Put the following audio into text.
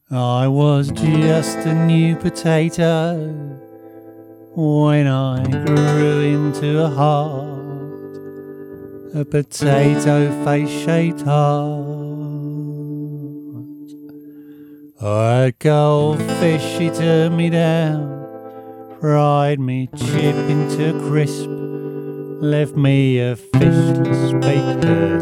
I was just a new potato when I grew into a heart, a potato face-shaped heart. A goldfish, she turned me down, fried me chip into crisp, left me a fishless bacon